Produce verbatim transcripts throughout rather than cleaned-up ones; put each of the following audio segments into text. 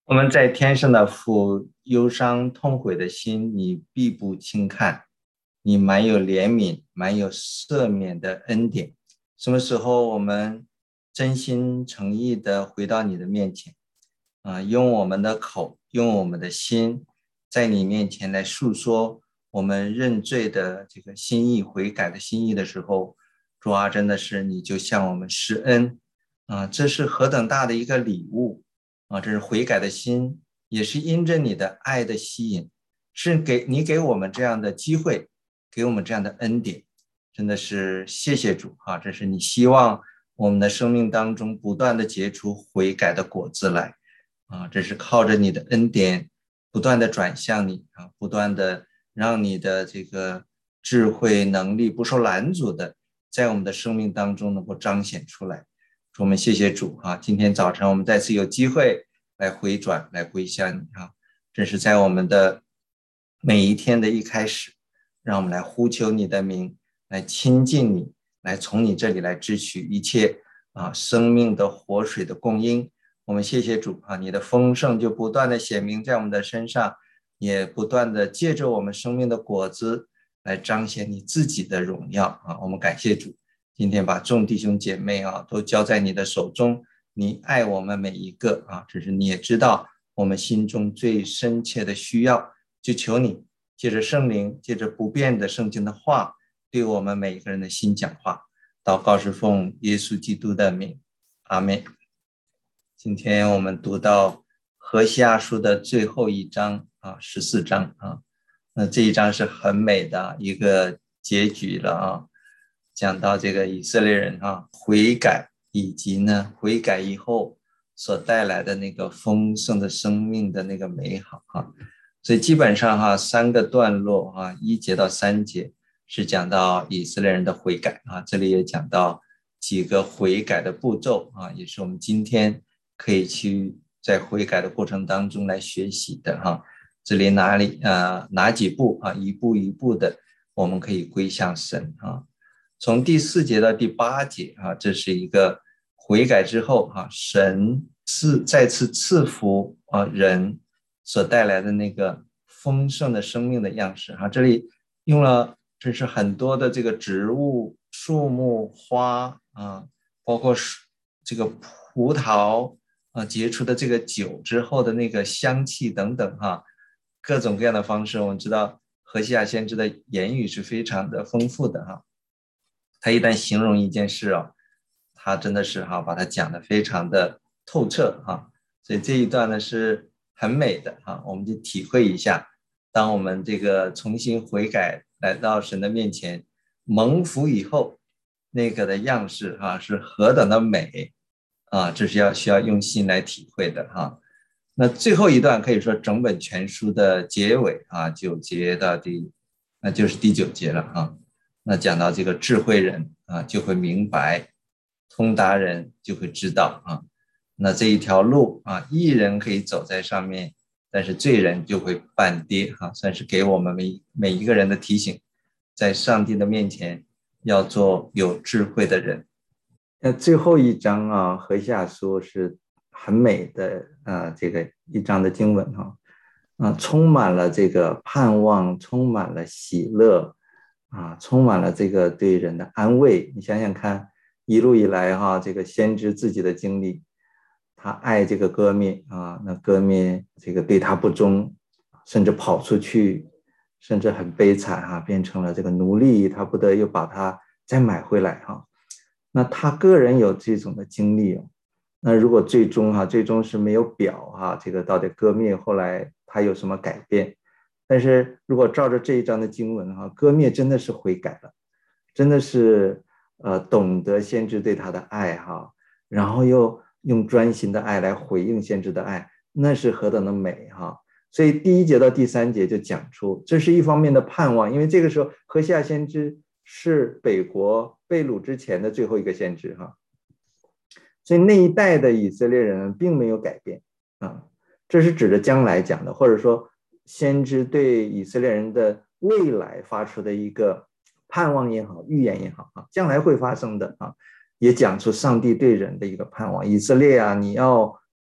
我们在天上的父，忧伤痛悔的心，你必不轻看，你满有怜悯，满有赦免的恩典。什么时候我们真心诚意的回到你的面前啊，用我们的口，用我们的心，在你面前来诉说我们认罪的这个心意、悔改的心意的时候，主啊，真的是你就向我们施恩啊，这是何等大的一个礼物！啊，这是悔改的心，也是因着你的爱的吸引，是给你给我们这样的机会，给我们这样的恩典，真的是谢谢主啊！这是你希望我们的生命当中不断的结出悔改的果子来啊！这是靠着你的恩典，不断的转向你啊，不断的让你的这个智慧能力不受拦阻的，在我们的生命当中能够彰显出来。我们谢谢主啊！今天早晨我们再次有机会来回转，来归向你啊！这是在我们的每一天的一开始，让我们来呼求你的名，来亲近你，来从你这里来支取一切啊生命的活水的供应。我们谢谢主啊！你的丰盛就不断的显明在我们的身上，也不断的借着我们生命的果子来彰显你自己的荣耀啊！我们感谢主。今天把众弟兄姐妹啊都交在你的手中，你爱我们每一个啊，只是你也知道我们心中最深切的需要，就求你借着圣灵，借着不变的圣经的话，对我们每一个人的心讲话。祷告是奉耶稣基督的名，阿们。今天我们读到何西阿书的最后一章啊，十四章啊，那这一章是很美的一个结局了啊。讲到这个以色列人啊悔改，以及呢悔改以后所带来的那个丰盛的生命的那个美好啊，所以基本上哈三个段落啊，一节到三节是讲到以色列人的悔改啊，这里也讲到几个悔改的步骤啊，也是我们今天可以去在悔改的过程当中来学习的哈。这里哪里啊哪几步啊，一步一步的我们可以归向神啊。从第四节到第八节啊，这是一个悔改之后啊，神赐再次赐福啊人所带来的那个丰盛的生命的样式啊，这里用了真是很多的这个植物、树木、花啊，包括这个葡萄啊结出的这个酒之后的那个香气等等哈、啊，各种各样的方式，我们知道何西阿先知的言语是非常的丰富的哈、啊。他一旦形容一件事哦，他真的是哈、啊、把它讲得非常的透彻哈、啊，所以这一段呢是很美的哈、啊，我们就体会一下，当我们这个重新悔改来到神的面前蒙福以后，那个的样式哈、啊、是何等的美啊，这是要需要用心来体会的哈、啊。那最后一段可以说整本全书的结尾啊，九节到第，那就是第九节了啊。那讲到这个智慧人啊，就会明白；通达人就会知道啊。那这一条路啊，义人可以走在上面，但是罪人就会半跌啊，算是给我们每每一个人的提醒，在上帝的面前要做有智慧的人。那最后一章啊，何西阿书是很美的啊，这个一章的经文哈、啊，啊，充满了这个盼望，充满了喜乐。啊，充满了这个对人的安慰。你想想看，一路以来哈，这个先知自己的经历，他爱这个歌蔑啊，那歌蔑这个对他不忠，甚至跑出去，甚至很悲惨哈、啊，变成了这个奴隶，他不得又把他再买回来哈、啊。那他个人有这种的经历哦，那如果最终哈、啊，最终是没有表哈、啊，这个到底歌蔑后来他有什么改变？但是如果照着这一章的经文哈，歌蔑真的是悔改了，真的是呃懂得先知对他的爱哈，然后又用专心的爱来回应先知的爱，那是何等的美哈！所以第一节到第三节就讲出，这是一方面的盼望，因为这个时候何西阿先知是北国被掳之前的最后一个先知哈，所以那一代的以色列人并没有改变啊，这是指着将来讲的，或者说先知对以色列人的未来发出的一个盼望也好，预言也好啊，将来会发生的啊，也讲出上帝对人的一个盼望。以色列啊，你要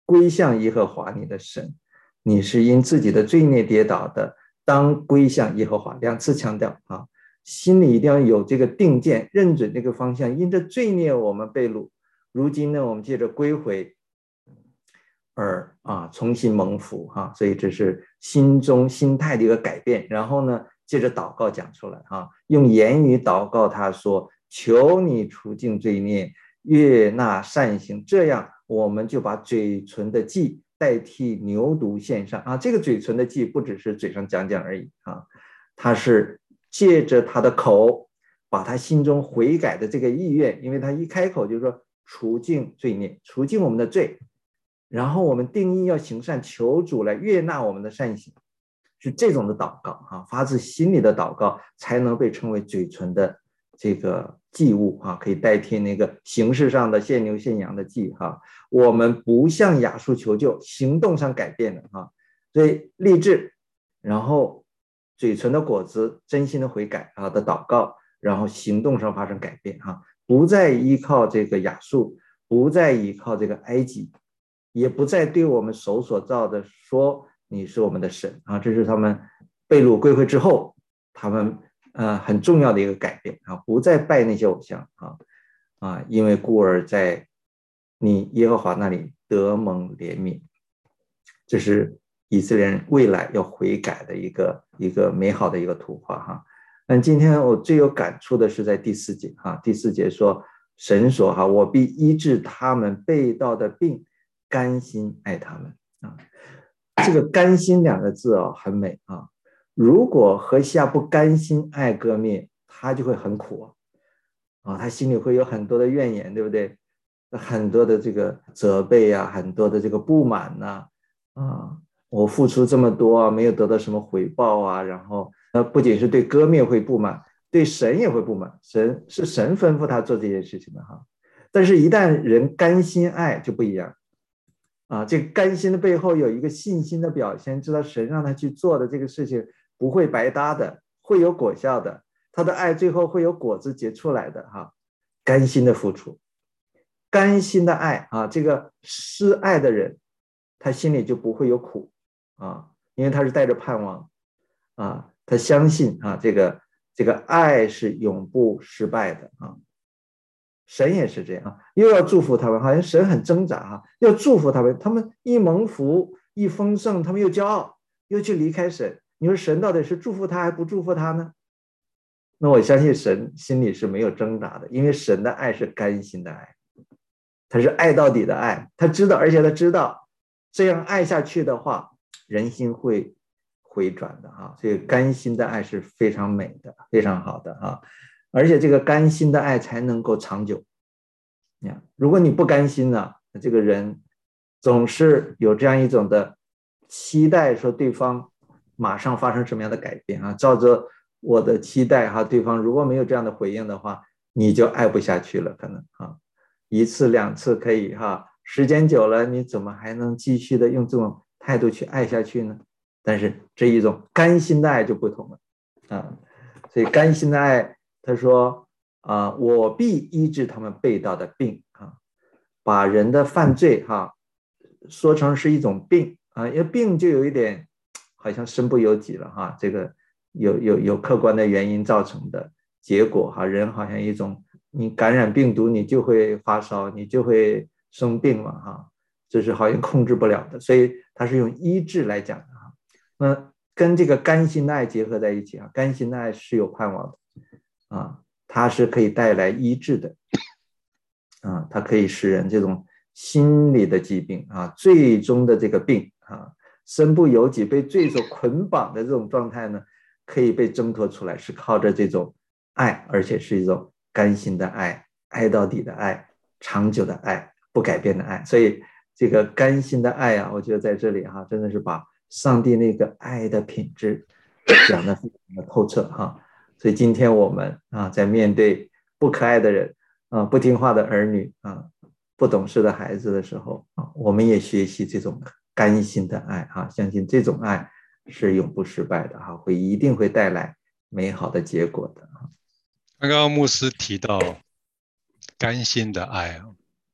归向耶和华你的神。你是因自己的罪孽跌倒的，当归向耶和华。两次强调啊，心里一定要有这个定见，认准这个方向。因着罪孽我们被掳，如今呢，我们借着归回而啊重新蒙福哈、啊，所以这是心中心态的一个改变。然后呢，借着祷告讲出来哈、啊，用言语祷告他说：求你除尽罪孽，悦纳善行，这样我们就把嘴唇的祭代替牛犊献上啊。这个嘴唇的祭不只是嘴上讲讲而已啊，他是借着他的口，把他心中悔改的这个意愿，因为他一开口就说除尽罪孽，除尽我们的罪。然后我们定义要行善，求主来悦纳我们的善行，是这种的祷告啊，发自心里的祷告，才能被称为嘴唇的这个祭物啊，可以代替那个形式上的献牛献羊的祭哈。我们不向亚述求救，行动上改变了哈，所以立志，然后嘴唇的果子，真心的悔改啊的祷告，然后行动上发生改变哈，不再依靠这个亚述，不再依靠这个埃及。也不再对我们手所造的说你是我们的神啊，这是他们被掳归回之后，他们呃很重要的一个改变啊，不再拜那些偶像啊啊，因为孤儿在你耶和华那里得蒙怜悯，这是以色列人未来要悔改的一个一个美好的一个图画哈。但今天我最有感触的是在第四节哈，第四节说神说哈，我必医治他们背道的病。甘心爱他们啊，这个甘心两个字哦很美啊。如果何西阿不甘心爱歌灭，他就会很苦啊，他心里会有很多的怨言，对不对？很多的这个责备啊，很多的这个不满呐 啊, 啊，我付出这么多啊，没有得到什么回报啊，然后呃，不仅是对歌灭会不满，对神也会不满，神是神吩咐他做这件事情的哈。但是，一旦人甘心爱就不一样。啊，这个甘心的背后有一个信心的表现，知道神让他去做的这个事情不会白搭的，会有果效的，他的爱最后会有果子结出来的哈。甘心的付出，甘心的爱啊，这个施爱的人，他心里就不会有苦啊，因为他是带着盼望啊，他相信啊，这个这个爱是永不失败的啊。神也是这样，又要祝福他们，好像神很挣扎哈，要祝福他们，他们一蒙福一丰盛，他们又骄傲，又去离开神。你说神到底是祝福他还不祝福他呢？那我相信神心里是没有挣扎的，因为神的爱是甘心的爱，他是爱到底的爱，他知道，而且他知道这样爱下去的话，人心会回转的哈。所以甘心的爱是非常美的，非常好的哈。而且这个甘心的爱才能够长久。如果你不甘心呢，这个人总是有这样一种的期待，说对方马上发生什么样的改变啊？照着我的期待哈，对方如果没有这样的回应的话，你就爱不下去了，可能啊，一次两次可以哈，时间久了，你怎么还能继续的用这种态度去爱下去呢？但是这一种甘心的爱就不同了啊，所以甘心的爱。他说啊，我必医治他们背道的病啊，把人的犯罪哈、啊、说成是一种病啊，因为病就有一点好像身不由己了哈、啊，这个有有有客观的原因造成的结果哈、啊，人好像一种你感染病毒你就会发烧，你就会生病嘛哈、啊，这是好像控制不了的，所以他是用医治来讲的哈、啊，那跟这个甘心的爱结合在一起啊，甘心的爱是有盼望的。啊，它是可以带来医治的，啊，它可以使人这种心理的疾病啊，最终的这个病啊，身不由己被罪所捆绑的这种状态呢，可以被挣脱出来，是靠着这种爱，而且是一种甘心的爱，爱到底的爱，长久的爱，不改变的爱。所以这个甘心的爱啊，我觉得在这里哈、啊，真的是把上帝那个爱的品质讲得非常的透彻哈、啊。所以今天我们啊，在面对不可爱的人啊、不听话的儿女啊、不懂事的孩子的时候啊，我们也学习这种甘心的爱啊，相信这种爱是永不失败的哈、会一定会带来美好的结果的啊。 刚刚牧师提到甘心的爱啊，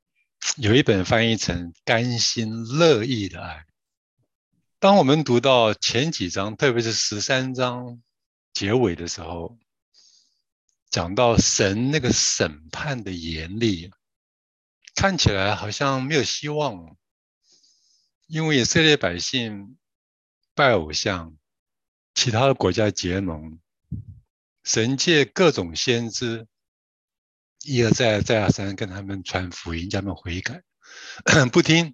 有一本翻译成甘心乐意的爱。当我们读到前几章，特别是十三章结尾的时候，讲到神那个审判的严厉，看起来好像没有希望，因为以色列百姓拜偶像，其他的国家结盟，神借各种先知一而再再而三跟他们传福音，叫他们悔改，不听，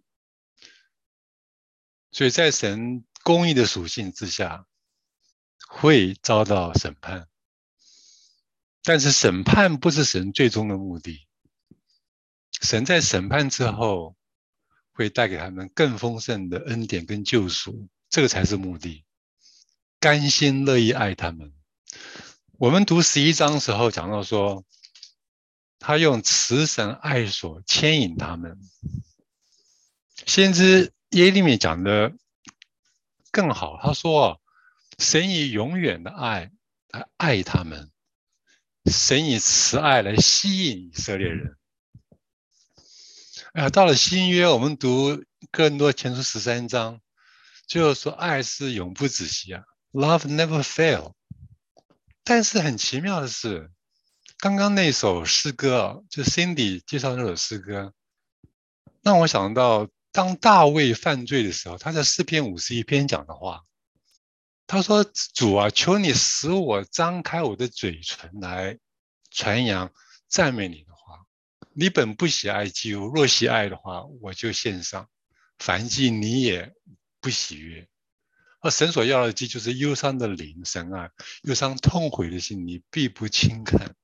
所以在神公义的属性之下，会遭到审判。但是审判不是神最终的目的，神在审判之后会带给他们更丰盛的恩典跟救赎，这个才是目的。甘心乐意爱他们。我们读十一章的时候讲到说，他用慈神爱所牵引他们。先知耶利米讲的更好，他说神以永远的爱来爱他们，神以慈爱来吸引以色列人。呃，到了新约，我们读哥林多前书十三章，就是说爱是永不止息啊 ，Love never fail。但是很奇妙的是，刚刚那首诗歌啊，就 Cindy 介绍那首诗歌，让我想到当大卫犯罪的时候，他在诗篇五十一篇讲的话，他说：“主啊，求你使我张开我的嘴唇来传扬赞美你的话。你本不喜爱祭物，若喜爱的话，我就献上。凡祭你也不喜悦。而神所要的祭，就是忧伤的灵，神啊，忧伤痛悔的心，你必不轻看。”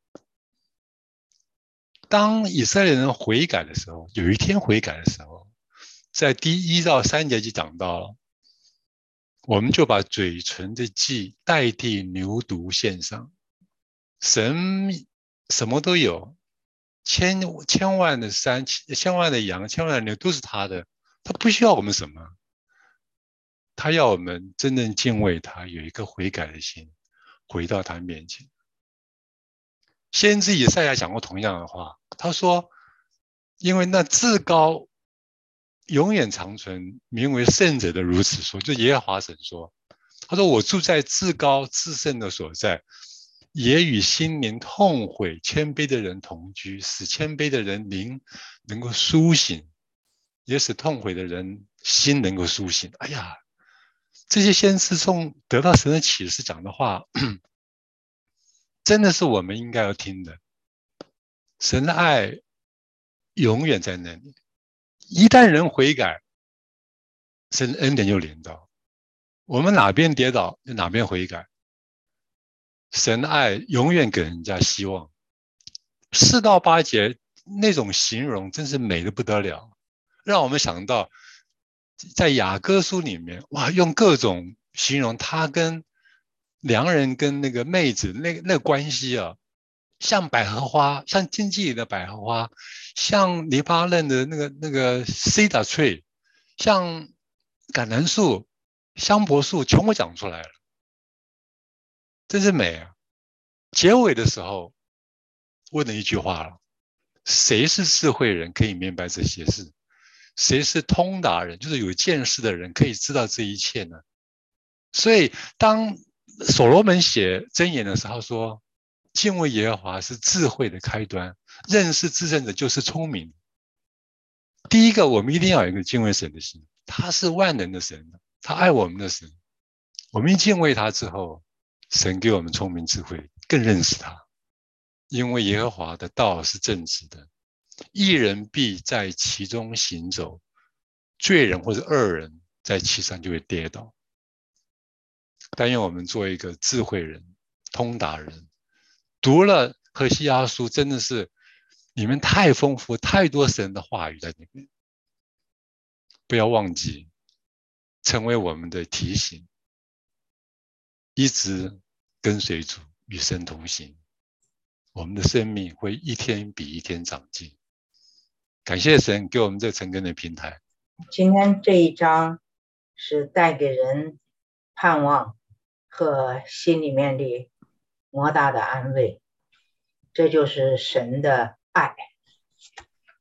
当以色列人悔改的时候，有一天悔改的时候，在第一到三节就讲到了，我们就把嘴唇的祭代替牛犊献上。神什么都有，千千万的山、千万的羊、千万的牛都是他的，他不需要我们什么，他要我们真正敬畏他，有一个悔改的心，回到他面前。先知以赛亚讲过同样的话，他说：“因为那至高永远长存，名为圣者的如此说，就耶和华神说，他说我住在至高至圣的所在，也与心灵痛悔谦卑的人同居，使谦卑的人灵能够苏醒，也使痛悔的人心能够苏醒。”哎呀，这些先知从得到神的启示讲的话，真的是我们应该要听的。神的爱永远在那里，一旦人悔改，神的恩典就临到。我们哪边跌倒，就哪边悔改。神的爱永远给人家希望。四到八节那种形容真是美得不得了，让我们想到在雅歌书里面，哇，用各种形容他跟良人跟那个妹子那那个关系啊，像百合花，像荆棘里的百合花，像黎巴嫩的那个那个 cedar tree， 像橄榄树、香柏树，全部讲出来了，真是美啊！结尾的时候问了一句话了：谁是智慧人，可以明白这些事？谁是通达人，就是有见识的人，可以知道这一切呢？所以当所罗门写箴言的时候说，敬畏耶和华是智慧的开端，认识至圣者就是聪明。第一个，我们一定要有一个敬畏神的心，他是万能的神，他爱我们的神。我们一敬畏他之后，神给我们聪明智慧，更认识他。因为耶和华的道是正直的，义人必在其中行走，罪人或者恶人在其上就会跌倒。但愿我们做一个智慧人、通达人。读了何西阿书，真的是里面太丰富，太多神的话语在里面。不要忘记，成为我们的提醒，一直跟随主，与神同行。我们的生命会一天比一天长进。感谢神给我们这成根的平台。 今天这一章是带给人盼望和心里面的莫大的安慰，这就是神的爱。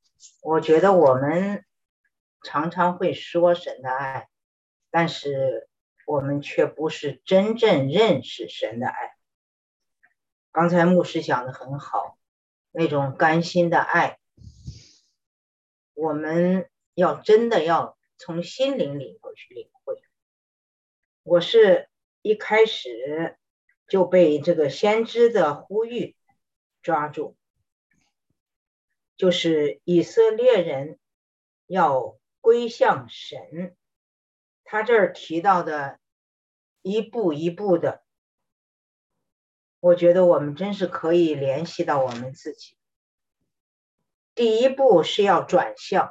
我觉得我们常常会说神的爱，但是我们却不是真正认识神的爱。刚才牧师讲的很好，那种甘心的爱，我们要真的要从心灵里头去领会。我是一开始就被这个先知的呼吁抓住，就是以色列人要归向神。他这儿提到的一步一步的，我觉得我们真是可以联系到我们自己。第一步是要转向，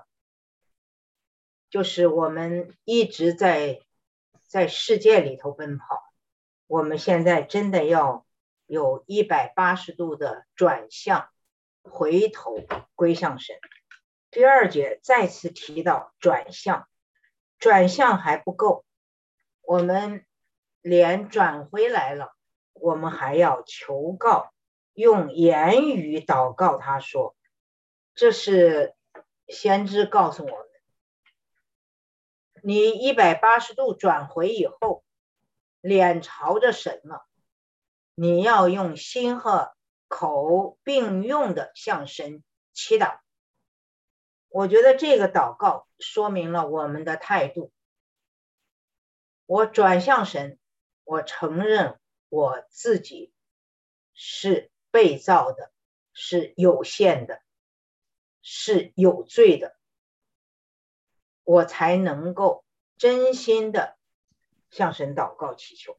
就是我们一直在在世界里头奔跑，我们现在真的要有一百八十度的转向，回头归向神。第二节再次提到转向，转向还不够，我们连转回来了，我们还要求告，用言语祷告。他说，这是先知告诉我们，你一百八十度转回以后，脸朝着神了，你要用心和口并用的向神祈祷。我觉得这个祷告说明了我们的态度。我转向神，我承认我自己是被造的，是有限的，是有罪的，我才能够真心的向神祷告祈求。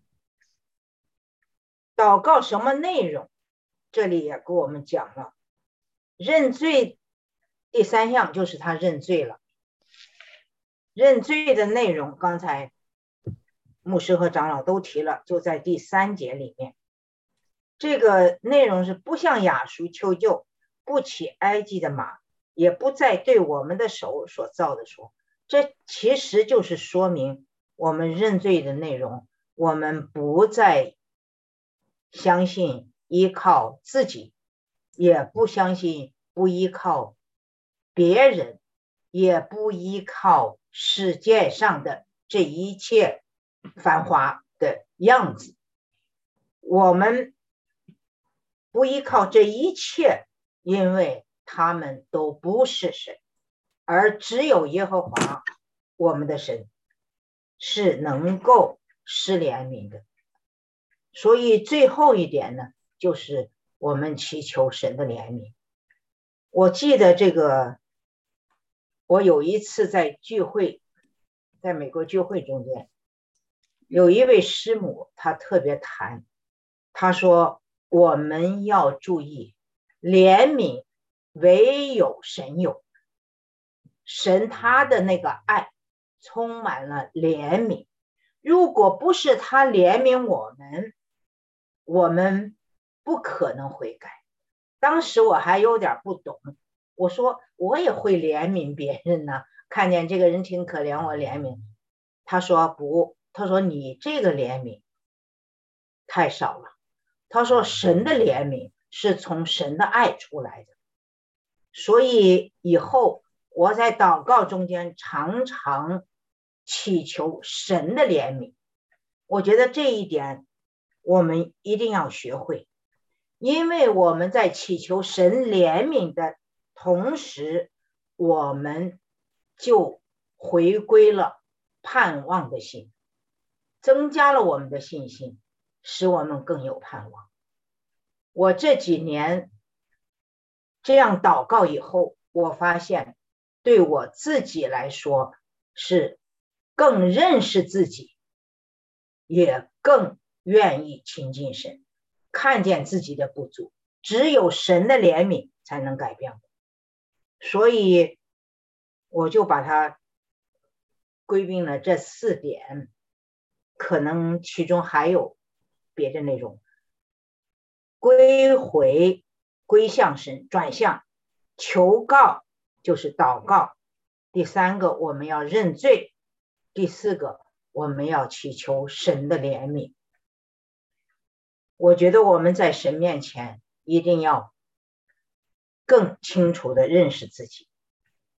祷告什么内容？这里也给我们讲了，认罪第三项就是他认罪了。认罪的内容刚才牧师和长老都提了，就在第三节里面。这个内容是不向亚述求救，不骑埃及的马，也不再对我们的手所造的说。这其实就是说明我们认罪的内容，我们不再相信依靠自己，也不相信不依靠别人，也不依靠世界上的这一切繁华的样子。我们不依靠这一切，因为他们都不是神，而只有耶和华我们的神是能够施怜悯的。所以最后一点呢，就是我们祈求神的怜悯。我记得这个，我有一次在聚会，在美国聚会中间，有一位师母，她特别谈，她说我们要注意，怜悯唯有神有，神他的那个爱充满了怜悯，如果不是他怜悯我们，我们不可能悔改。当时我还有点不懂，我说我也会怜悯别人呢，看见这个人挺可怜，我怜悯。他说不，他说你这个怜悯太少了。他说神的怜悯是从神的爱出来的。所以以后我在祷告中间常常祈求神的怜悯。我觉得这一点我们一定要学会，因为我们在祈求神怜悯的同时，我们就回归了盼望的心，增加了我们的信心，使我们更有盼望。我这几年这样祷告以后，我发现对我自己来说是更认识自己，也更愿意亲近神，看见自己的不足，只有神的怜悯才能改变我。所以我就把它归并了这四点，可能其中还有别的内容。归回，归向神，转向，求告就是祷告。第三个，我们要认罪。第四个，我们要祈求神的怜悯。我觉得我们在神面前一定要更清楚地认识自己，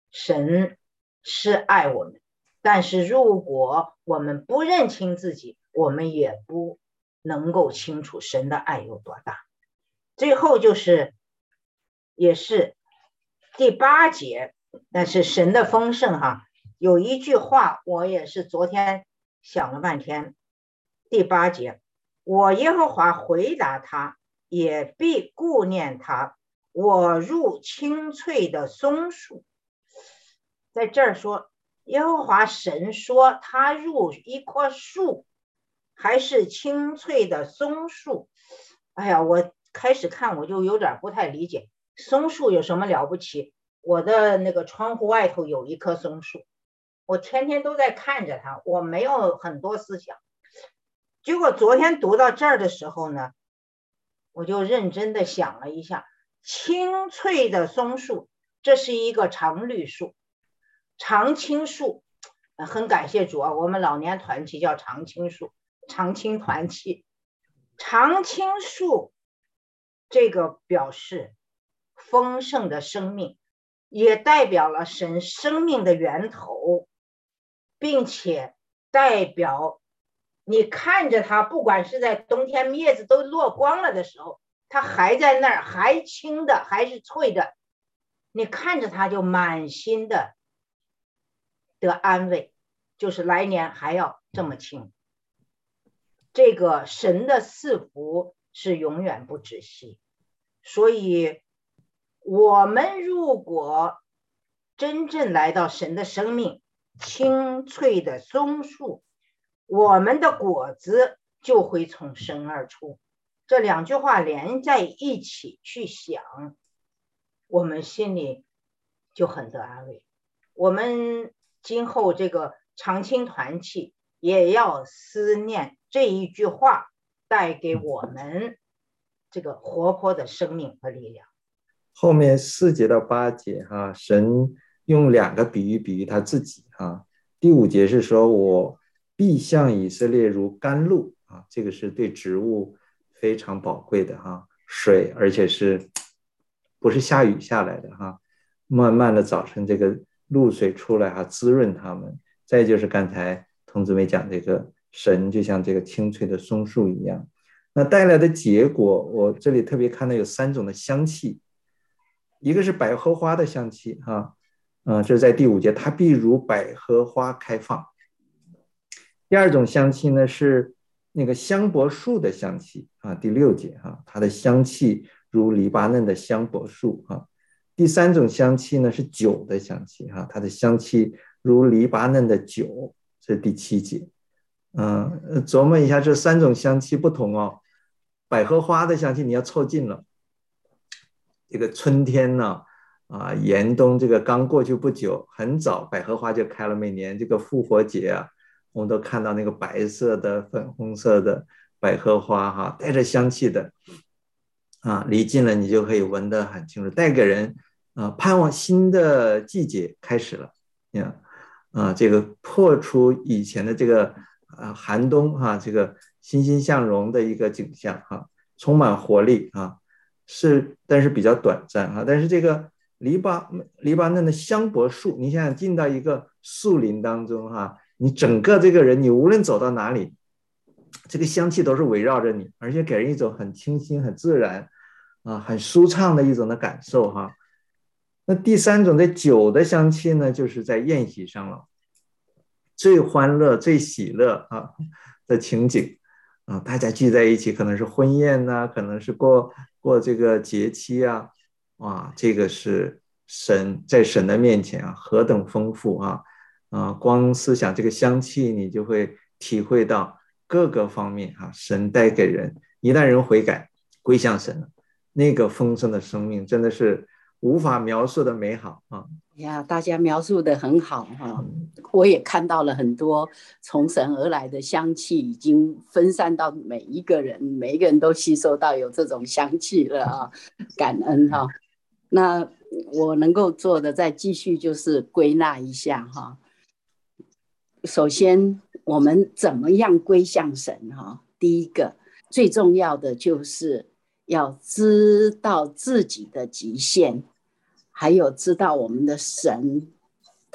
神是爱我们，但是如果我们不认清自己，我们也不能够清楚神的爱有多大。最后就是也是第八节，但是神的丰盛哈，有一句话我也是昨天想了半天。第八节，我耶和华回答他，也必顾念他，我如青翠的松树。在这儿说耶和华神说他如一棵树，还是青翠的松树。哎呀，我开始看我就有点不太理解，松树有什么了不起？我的那个窗户外头有一棵松树，我天天都在看着它，我没有很多思想。结果昨天读到这儿的时候呢，我就认真的想了一下，青翠的松树，这是一个常绿树，常青树，很感谢主啊，我们老年团契叫常青树，常青团契。常青树这个表示丰盛的生命，也代表了神生命的源头，并且代表你看着它，不管是在冬天叶子都落光了的时候，它还在那儿，还青的，还是翠的，你看着它就满心的得安慰，就是来年还要这么青。这个神的赐福是永远不止息，所以我们如果真正来到神的生命，青翠的松树，我们的果子就会从神而出。这两句话连在一起去想，我们心里就很得安慰。我们今后这个常青团契也要思念这一句话带给我们这个活泼的生命和力量。 后面四节到八节哈，神用两个比喻比喻他自己哈。第五节是说我必像以色列如甘露啊，这个是对植物非常宝贵的哈水，而且是不是下雨下来的哈，慢慢的早晨这个露水出来哈，滋润它们。再就是刚才童子梅讲这个神就像这个青翠的松树一样，那带来的结果，我这里特别看到有三种的香气。一个是百合花的香气哈，嗯，这是在第五节，它必如百合花开放。第二种香气呢是那个香柏树的香气啊，第六节哈，它的香气如黎巴嫩的香柏树哈。第三种香气呢是酒的香气哈，它的香气如黎巴嫩的酒，这是第七节。嗯，琢磨一下这三种香气不同哦。百合花的香气你要凑近了。这个春天呢，啊，严冬这个刚过去不久，很早百合花就开了。每年这个复活节啊，我们都看到那个白色的、粉红色的百合花哈，带着香气的，啊，离近了你就可以闻得很清楚，带给人啊盼望新的季节开始了呀，啊，这个破除以前的这个啊寒冬哈，这个欣欣向荣的一个景象哈，充满活力啊。是，但是比较短暂哈。但是这个黎巴黎巴嫩的香柏树，你想想进到一个树林当中哈，你整个这个人，你无论走到哪里，这个香气都是围绕着你，而且给人一种很清新、很自然啊、很舒畅的一种的感受哈。那第三种的酒的香气呢，就是在宴席上了，最欢乐、最喜乐啊的情景。啊，大家聚在一起，可能是婚宴呐、啊，可能是过过这个节期啊，哇，这个是神在神的面前啊，何等丰富啊！啊，光思想这个香气，你就会体会到各个方面啊，神带给人，一旦人悔改归向神了，那个丰盛的生命真的是无法描述的美好啊！ 呀，大家描述的很好哈，我也看到了很多从神而来的香气，已经分散到每一个人，每一个人都吸收到有这种香气了啊，感恩哈。那我能够做的再继续就是归纳一下哈。首先，我们怎么样归向神哈？第一个最重要的就是要知道自己的极限。还有知道我们的神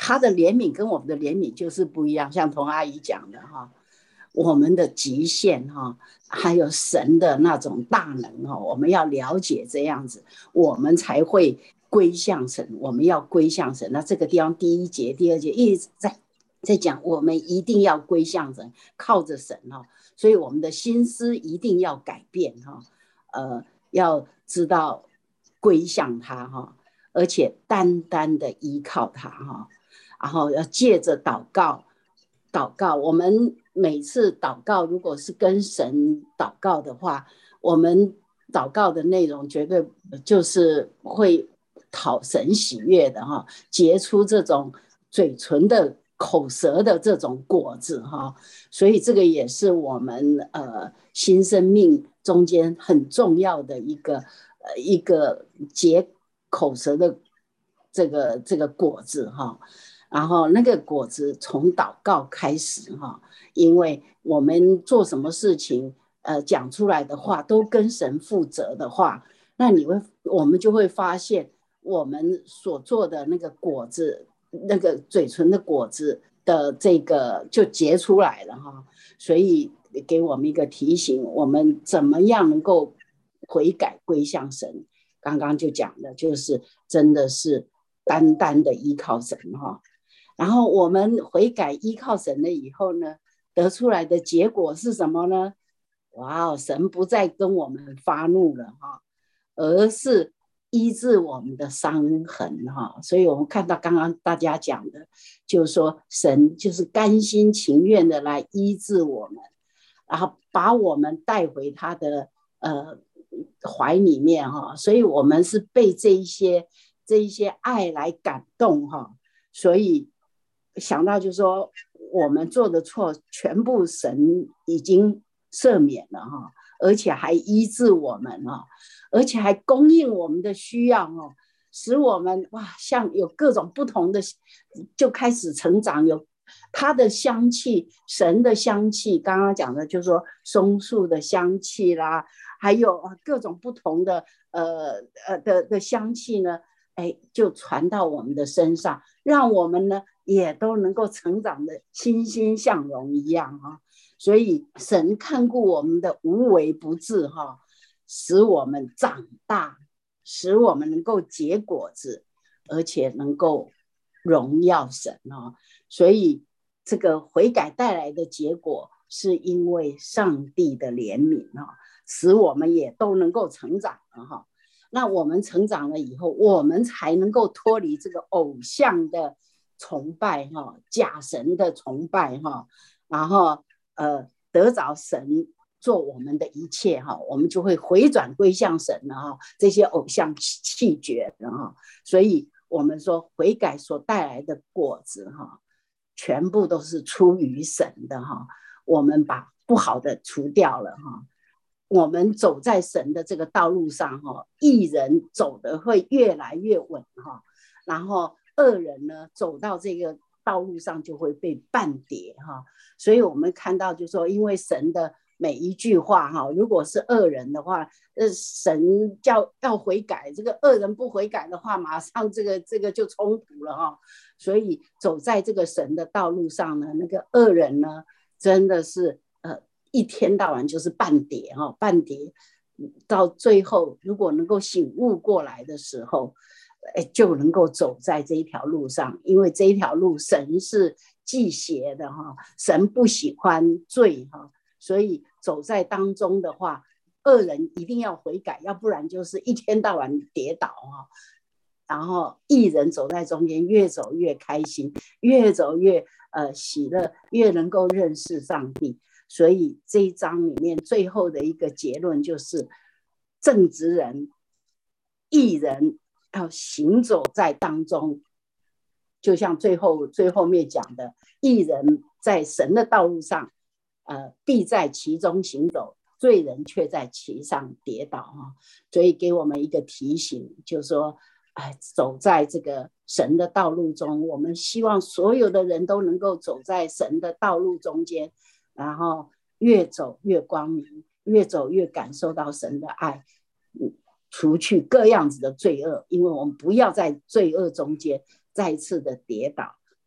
他的怜悯跟我们的怜悯就是不一样，像童阿姨讲的哈，我们的极限哈，还有神的那种大能哈，我们要了解这样子，我们才会归向神。我们要归向神，那这个地方第一节、第二节一直在在讲，我们一定要归向神，靠着神哈，所以我们的心思一定要改变哈，呃，要知道归向他哈，而且单单的依靠他哈。然后要借着祷告，祷告。我们每次祷告，如果是跟神祷告的话，我们祷告的内容绝对就是会讨神喜悦的哈，结出这种嘴唇的口舌的这种果子哈。所以这个也是我们呃新生命中间很重要的一个呃一个结口舌的这个这个果子哈。然后那个果子从祷告开始哈，因为我们做什么事情，呃，讲出来的话都跟神负责的话，那你会，我们就会发现我们所做的那个果子，那个嘴唇的果子的这个就结出来了哈。所以给我们一个提醒，我们怎么样能够悔改归向神？刚刚就讲的，就是真的是单单的依靠神哈。然后我们悔改依靠神了以后呢，得出来的结果是什么呢？哇，神不再跟我们发怒了哈，而是医治我们的伤痕哈。所以我们看到刚刚大家讲的，就是说神就是甘心情愿的来医治我们，然后把我们带回他的呃怀里面哈。所以我们是被这一些这一些爱来感动哈。所以想到就是说我们做的错全部神已经赦免了哈，而且还医治我们哈，而且还供应我们的需要哈，使我们哇像有各种不同的就开始成长，有它的香气，神的香气，刚刚讲的就是说松树的香气啦，还有各种不同的呃呃的的香气呢，哎，就传到我们的身上，让我们呢也都能够成长的欣欣向荣一样哈。所以神看顾我们的无微不至哈，使我们长大，使我们能够结果子，而且能够荣耀神哈。所以这个悔改带来的结果，是因为上帝的怜悯哈，使我们也都能够成长哈。那我们成长了以后，我们才能够脱离这个偶像的崇拜哈，假神的崇拜哈，然后呃得着神做我们的一切哈，我们就会回转归向神了哈，这些偶像弃绝了哈。所以我们说悔改所带来的果子哈，全部都是出于神的哈，我们把不好的除掉了哈。我们走在神的这个道路上哈，义人走得会越来越稳哈，然后恶人呢走到这个道路上就会被绊跌哈。所以我们看到就是说，因为神的每一句话哈，如果是恶人的话，呃，神叫要悔改，这个恶人不悔改的话，马上这个这个就冲突了哈。所以走在这个神的道路上呢，那个恶人呢，真的是呃一天到晚就是半跌哈，半跌到最后，如果能够醒悟过来的时候，哎，就能够走在这一条路上，因为这一条路神是忌邪的哈，神不喜欢罪哈，所以走在当中的话，恶人一定要悔改，要不然就是一天到晚跌倒哈。然后义人走在中间，越走越开心，越走越呃喜乐，越能够认识上帝。所以这一章里面最后的一个结论就是，正直人、义人要行走在当中，就像最后最后面讲的，义人在神的道路上，呃，必在其中行走，罪人却在其上跌倒哈。所以给我们一个提醒，就是说，哎，走在这个神的道路中，我们希望所有的人都能够走在神的道路中间，然后越走越光明，越走越感受到神的爱，除去各样子的罪恶，因为我们不要在罪恶中间再一次的跌倒。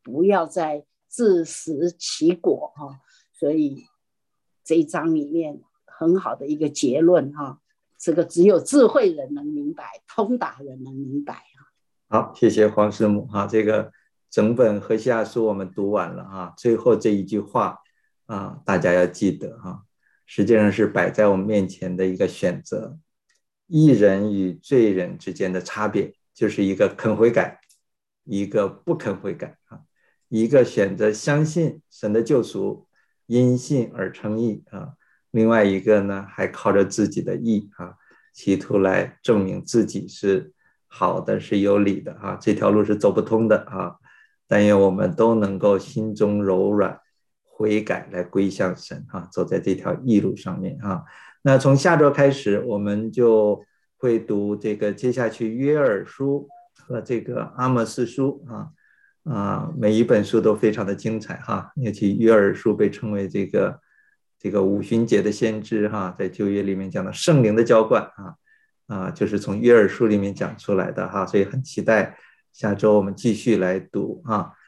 不要再自食其果哈。所以这一章里面很好的一个结论哈，这个只有智慧人能明白，通达人能明白。 好，谢谢黄师母哈。这个整本何西阿书我们读完了哈，最后这一句话啊，大家要记得哈，实际上是摆在我们面前的一个选择。义人与罪人之间的差别，就是一个肯悔改，一个不肯悔改啊。一个选择相信神的救赎，因信而称义啊；另外一个呢，还靠着自己的义啊，企图来证明自己是好的，是有理的啊。这条路是走不通的啊。但愿我们都能够心中柔软，悔改来归向神啊，走在这条义路上面啊。那从下周开始，我们就会读这个接下去约珥书和这个阿摩司书啊。啊，每一本书都非常的精彩哈，尤其约珥书被称为这个这个五旬节的先知哈，在旧约里面讲的圣灵的浇灌啊，啊，就是从约珥书里面讲出来的哈，所以很期待下周我们继续来读啊。